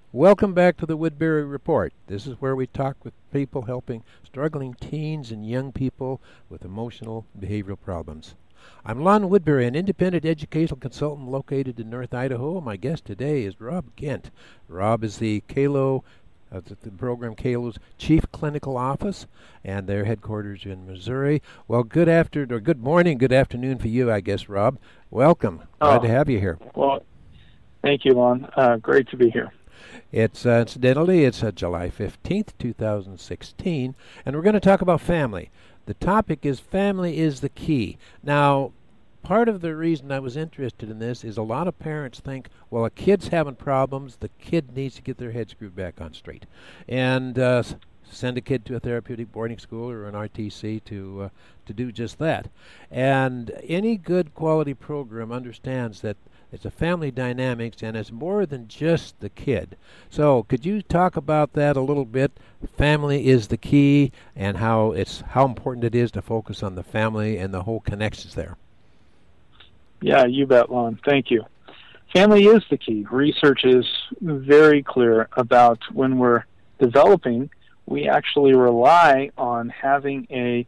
Welcome back to the Woodbury Report. This is where we talk with people helping struggling teens and young people with emotional and behavioral problems. I'm Lon Woodbury, an independent educational consultant located in North Idaho. My guest today is Rob Kent. Rob is the the program KALO's Chief Clinical Office, and their headquarters in Missouri. Well, good morning, good afternoon for you, I guess, Rob. Welcome. Glad to have you here. Well, thank you, Lon. Great to be here. Incidentally, it's July 15th, 2016, and we're going to talk about family. The topic is family is the key. Now, part of the reason I was interested in this is a lot of parents think, well, a kid's having problems, the kid needs to get their head screwed back on straight. And send a kid to a therapeutic boarding school or an RTC to do just that. And any good quality program understands that it's a family dynamics, and it's more than just the kid. So could you talk about that a little bit? Family is the key, and how important it is to focus on the family and the whole connections there. Yeah, you bet, Lon. Thank you. Family is the key. Research is very clear about when we're developing, we actually rely on having a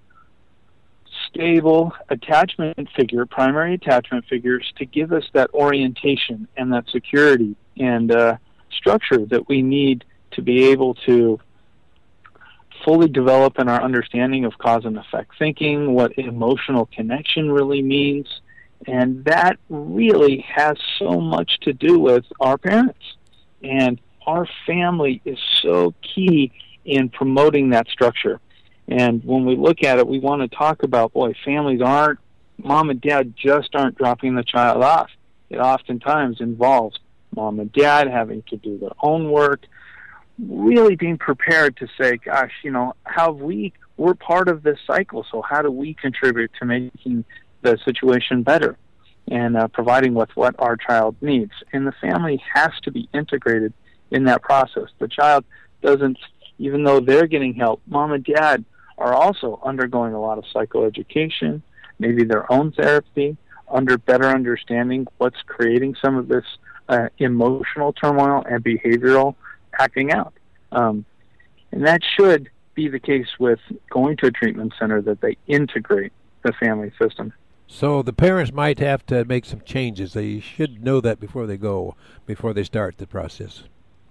stable attachment figure, primary attachment figures, to give us that orientation and that security and structure that we need to be able to fully develop in our understanding of cause and effect thinking, what emotional connection really means, and that really has so much to do with our parents. And our family is so key in promoting that structure. And when we look at it, we want to talk about, families mom and dad just aren't dropping the child off. It oftentimes involves mom and dad having to do their own work, really being prepared to say, gosh, we're part of this cycle, so how do we contribute to making the situation better and providing with what our child needs? And the family has to be integrated in that process. The child doesn't, even though they're getting help, mom and dad are also undergoing a lot of psychoeducation, maybe their own therapy, under better understanding what's creating some of this emotional turmoil and behavioral acting out. And that should be the case with going to a treatment center, that they integrate the family system. So the parents might have to make some changes. They should know that before they start the process.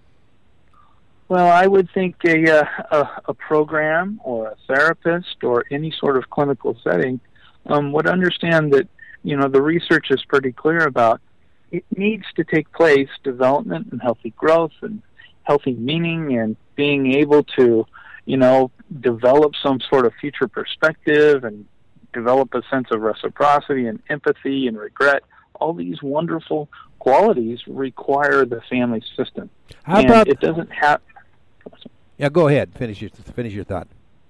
Well, I would think a program or a therapist or any sort of clinical setting would understand that, the research is pretty clear about it needs to take place, development and healthy growth and healthy meaning and being able to, develop some sort of future perspective and develop a sense of reciprocity and empathy and regret. All these wonderful qualities require the family system. It doesn't have... Yeah, go ahead. Finish your thought.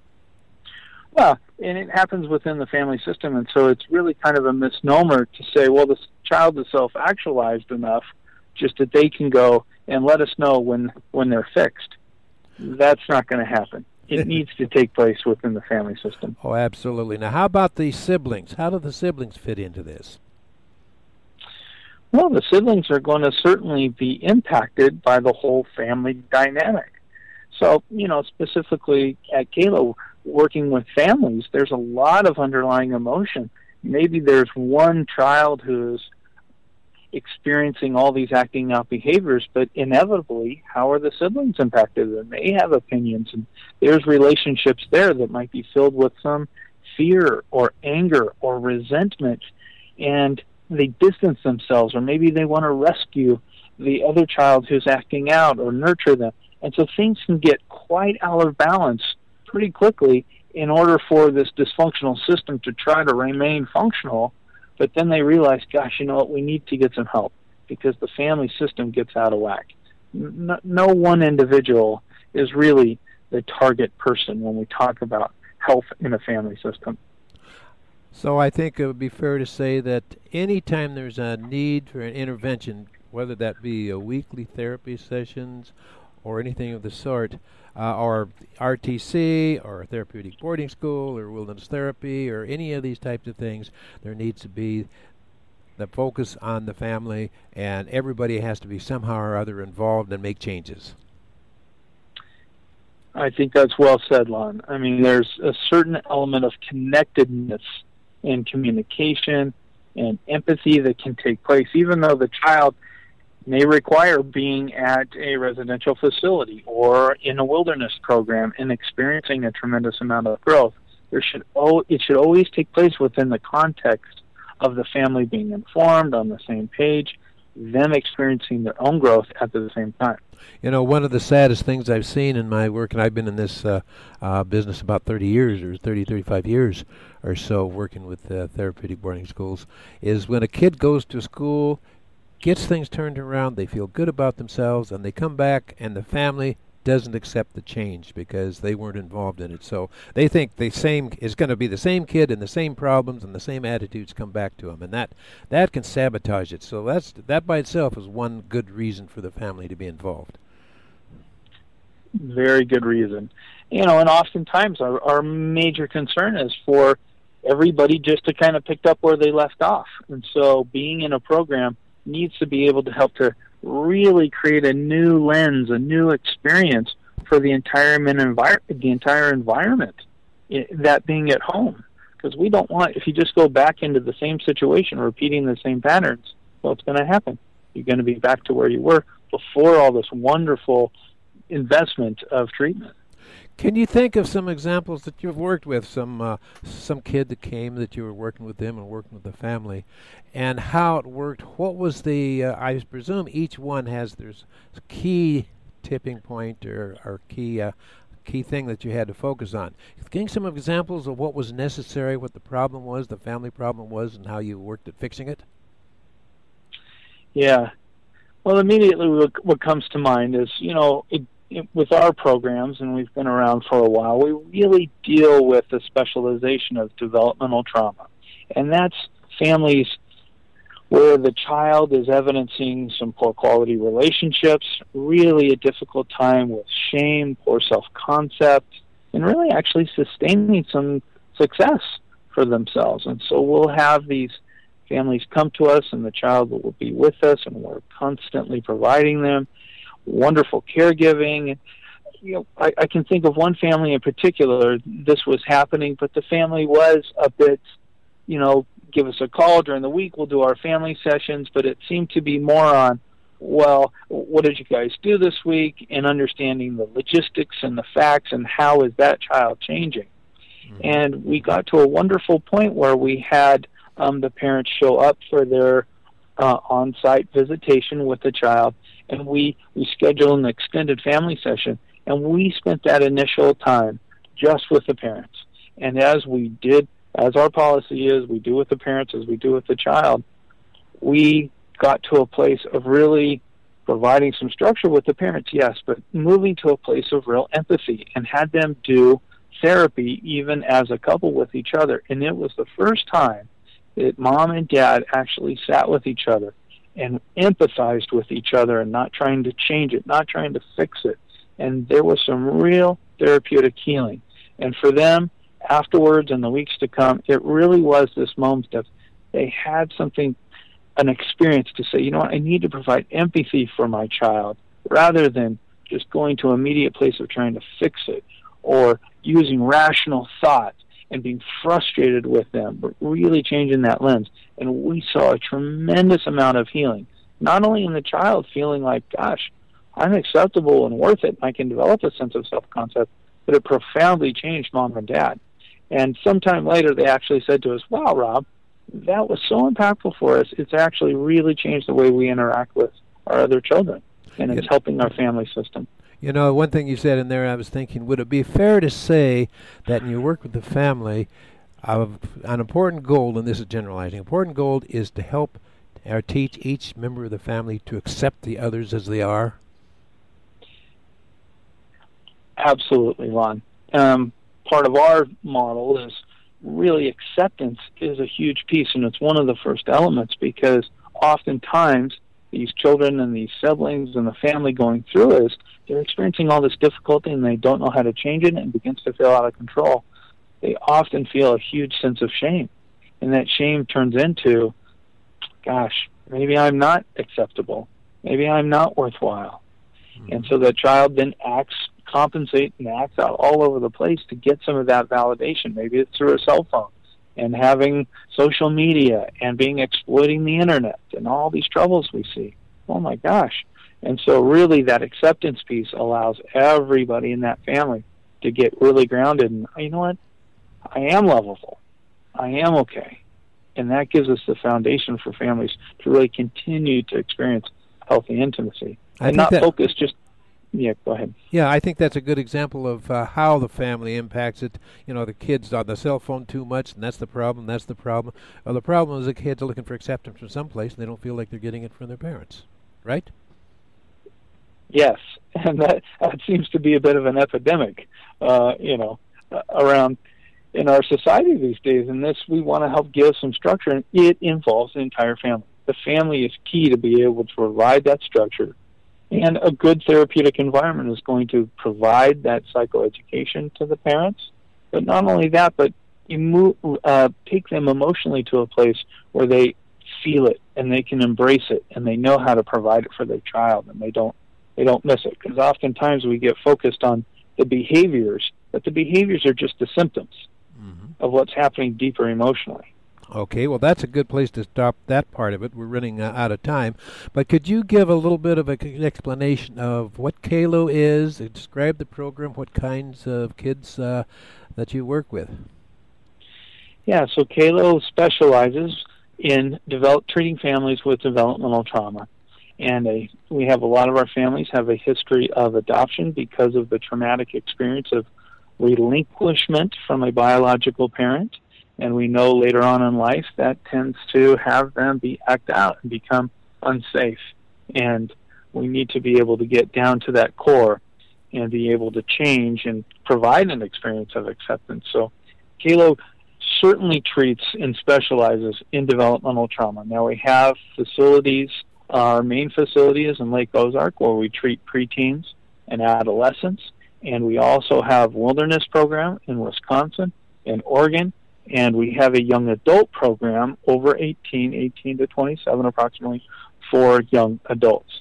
Well, and it happens within the family system, and so it's really kind of a misnomer to say, well, this child is self-actualized enough just that they can go and let us know when they're fixed. That's not going to happen. It needs to take place within the family system. Oh, absolutely. Now, how about the siblings? How do the siblings fit into this? Well, the siblings are going to certainly be impacted by the whole family dynamic. So, specifically at KALO, working with families, there's a lot of underlying emotion. Maybe there's one child who's experiencing all these acting out behaviors, but inevitably, how are the siblings impacted? And they have opinions, and there's relationships there that might be filled with some fear or anger or resentment, and they distance themselves, or maybe they want to rescue the other child who's acting out or nurture them. And so things can get quite out of balance pretty quickly in order for this dysfunctional system to try to remain functional. But then they realize, gosh, we need to get some help because the family system gets out of whack. No one individual is really the target person when we talk about health in a family system. So I think it would be fair to say that anytime there's a need for an intervention, whether that be a weekly therapy sessions or anything of the sort, or RTC, or therapeutic boarding school, or wilderness therapy, or any of these types of things, there needs to be the focus on the family, and everybody has to be somehow or other involved and make changes. I think that's well said, Lon. I mean, there's a certain element of connectedness and communication and empathy that can take place, even though the child may require being at a residential facility or in a wilderness program and experiencing a tremendous amount of growth. It should always take place within the context of the family being informed, on the same page, them experiencing their own growth at the same time. You know, one of the saddest things I've seen in my work, and I've been in this business about 30 years or 35 years or so working with therapeutic boarding schools, is when a kid goes to school, gets things turned around, they feel good about themselves, and they come back and the family doesn't accept the change because they weren't involved in it. So they think the same is going to be the same kid and the same problems and the same attitudes come back to them, and that can sabotage it. So that by itself is one good reason for the family to be involved. Very good reason. You know, and oftentimes our major concern is for everybody just to kind of pick up where they left off. And so being in a program needs to be able to help to really create a new lens, a new experience for the entire environment, that being at home. Because we don't want, if you just go back into the same situation, repeating the same patterns, what's going to happen? You're going to be back to where you were before all this wonderful investment of treatment. Can you think of some examples that you've worked with, some kid that came that you were working with them and working with the family, and how it worked? What was the, I presume each one has there's a key tipping point or key thing that you had to focus on. Give me some examples of what was necessary, what the problem was, the family problem was, and how you worked at fixing it? Yeah. Well, immediately what comes to mind is, you know, with our programs, and we've been around for a while, we really deal with the specialization of developmental trauma. And that's families where the child is evidencing some poor quality relationships, really a difficult time with shame, poor self-concept, and really actually sustaining some success for themselves. And so we'll have these families come to us, and the child will be with us, and we're constantly providing them wonderful caregiving. You know, I can think of one family in particular, this was happening, but the family was a bit, you know, give us a call during the week, we'll do our family sessions, but it seemed to be more on, well, what did you guys do this week, and understanding the logistics and the facts and how is that child changing. Mm-hmm. And we got to a wonderful point where we had the parents show up for their on-site visitation with the child, and we scheduled an extended family session, and we spent that initial time just with the parents. And as we did, as our policy is, we do with the parents as we do with the child, we got to a place of really providing some structure with the parents, yes, but moving to a place of real empathy, and had them do therapy even as a couple with each other. And it was the first time that mom and dad actually sat with each other and empathized with each other, and not trying to change it, not trying to fix it. And there was some real therapeutic healing. And for them, afterwards and the weeks to come, it really was this moment of they had something, an experience to say, you know what, I need to provide empathy for my child, rather than just going to an immediate place of trying to fix it or using rational thought and being frustrated with them, but really changing that lens. And we saw a tremendous amount of healing, not only in the child feeling like, gosh, I'm acceptable and worth it, and I can develop a sense of self-concept, but it profoundly changed mom and dad. And sometime later, they actually said to us, wow, Rob, that was so impactful for us. It's actually really changed the way we interact with our other children, and it's helping our family system. You know, one thing you said in there, I was thinking, would it be fair to say that when you work with the family, an important goal, and this is generalizing, important goal is to help or teach each member of the family to accept the others as they are? Absolutely, Lon. Part of our model is really acceptance is a huge piece, and it's one of the first elements, because oftentimes these children and these siblings and the family going through is they're experiencing all this difficulty and they don't know how to change it, and it begins to feel out of control. They often feel a huge sense of shame, and that shame turns into, gosh, maybe I'm not acceptable. Maybe I'm not worthwhile. And so the child then compensates and acts out all over the place to get some of that validation. Maybe it's through a cell phone and having social media and exploiting the internet and all these troubles we see. Oh my gosh. And so really that acceptance piece allows everybody in that family to get really grounded and, you know what, I am lovable. I am okay. And that gives us the foundation for families to really continue to experience healthy intimacy. And not focus just, go ahead. Yeah, I think that's a good example of how the family impacts it. You know, the kids on the cell phone too much, and that's the problem. The problem is the kids are looking for acceptance from someplace, and they don't feel like they're getting it from their parents, right? Yes, and that seems to be a bit of an epidemic, around in our society these days. And this, we want to help give some structure, and it involves the entire family. The family is key to be able to provide that structure, and a good therapeutic environment is going to provide that psychoeducation to the parents. But not only that, but you take them emotionally to a place where they feel it and they can embrace it and they know how to provide it for their child, and they don't miss it. Because oftentimes we get focused on the behaviors, but the behaviors are just the symptoms of what's happening deeper emotionally. Okay, well, that's a good place to stop that part of it. We're running out of time. But could you give a little bit of an explanation of what KALO is, describe the program, what kinds of kids that you work with? Yeah, so KALO specializes in treating families with developmental trauma. And we have a lot of our families have a history of adoption because of the traumatic experience of relinquishment from a biological parent. And we know later on in life that tends to have them act out and become unsafe. And we need to be able to get down to that core and be able to change and provide an experience of acceptance. So KALO certainly treats and specializes in developmental trauma. Now we have facilities. Our main facility is in Lake Ozark, where we treat preteens and adolescents. And we also have wilderness program in Wisconsin, in Oregon, and we have a young adult program over 18 to 27 approximately, for young adults.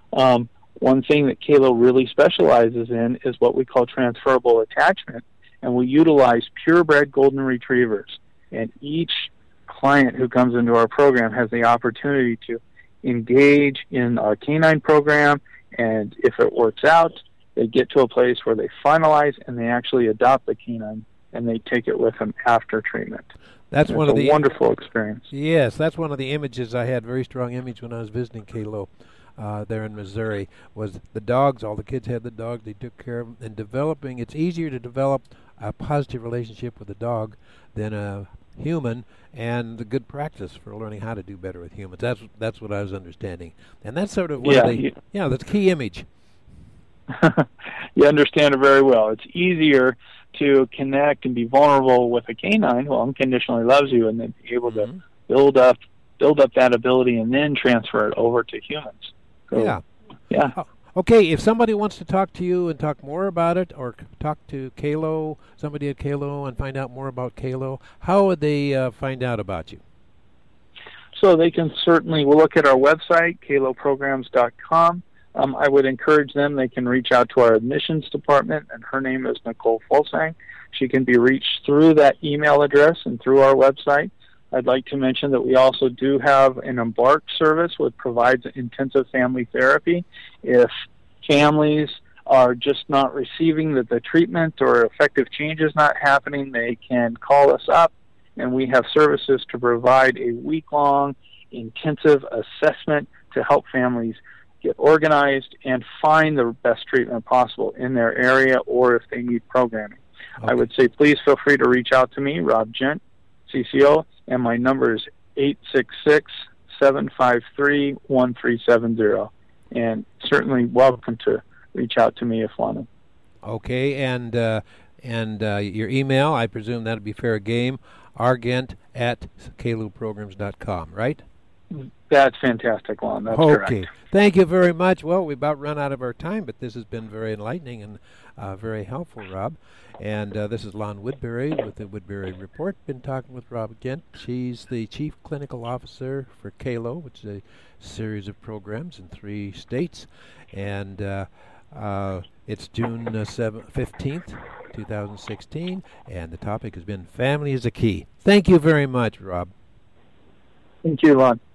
One thing that KALO really specializes in is what we call transferable attachment, and we utilize purebred golden retrievers. And each client who comes into our program has the opportunity to engage in our canine program, and if it works out, they get to a place where they finalize and they actually adopt the canine, and they take it with them after treatment. That's one of the wonderful experience. Yes, that's one of the images I had. Very strong image when I was visiting KALO there in Missouri. Was the dogs? All the kids had the dogs. They took care of them. And developing, it's easier to develop a positive relationship with a dog than a human, and the good practice for learning how to do better with humans. That's what I was understanding, and that's sort of one of the that's a key image. You understand it very well. It's easier to connect and be vulnerable with a canine who unconditionally loves you, and then be able to build up that ability and then transfer it over to humans. So, yeah. Okay, if somebody wants to talk to you and talk more about it, or talk to KALO, somebody at KALO, and find out more about KALO, how would they find out about you? So they can certainly look at our website, kaloprograms.com. I would encourage them, they can reach out to our admissions department, and her name is Nicole Fulsang. She can be reached through that email address and through our website. I'd like to mention that we also do have an Embark service which provides intensive family therapy. If families are just not receiving the treatment or effective change is not happening, they can call us up, and we have services to provide a week-long intensive assessment to help families get organized and find the best treatment possible in their area, or if they need programming. Okay. I would say please feel free to reach out to me, Rob Gent, CCO, and my number is 866-753-1370. And certainly welcome to reach out to me if wanted. Okay, and your email, I presume that'll be fair game, argent@kaloprograms.com, right? That's fantastic, Lon. That's Okay. correct. Thank you very much. Well, we about run out of our time, but this has been very enlightening and very helpful, Rob. And this is Lon Woodbury with the Woodbury Report. Been talking with Rob Gent. She's the Chief Clinical Officer for KALO, which is a series of programs in 3 states. And it's June 15th, 2016, and the topic has been Family is a Key. Thank you very much, Rob. Thank you, Lon.